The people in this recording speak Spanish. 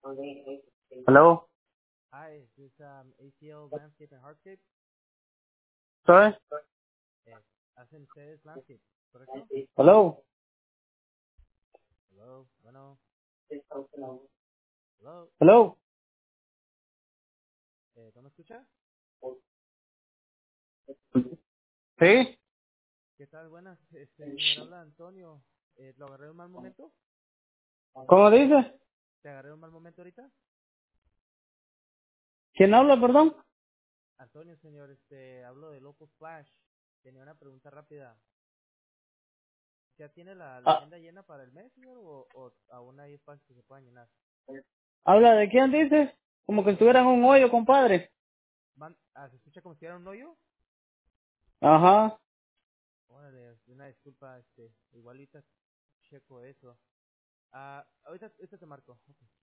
Hello? Hi, is this ACL Landscape and Hardscape? Sorry? ¿Hacen ustedes landscape, correcto? Hello? Hello, bueno, hello, Hello? ¿no me escucha? ¿Sí? ¿Qué tal? Buenas, señor, habla Antonio. ¿Lo agarré en un mal momento? ¿Cómo dice? ¿Te agarré en un mal momento ahorita? ¿Quién habla, perdón? Antonio, señor, hablo de Local Flash. Tenía una pregunta rápida. ¿Ya tiene la Ah, agenda llena para el mes, señor, o aún hay espacios que se puedan llenar? ¿habla de quién dice? Como que estuviera en un hoyo, compadre. ¿Se escucha como si era un hoyo? Ajá. Órale, una disculpa, igualita checo eso. Ahorita te marco. Ok.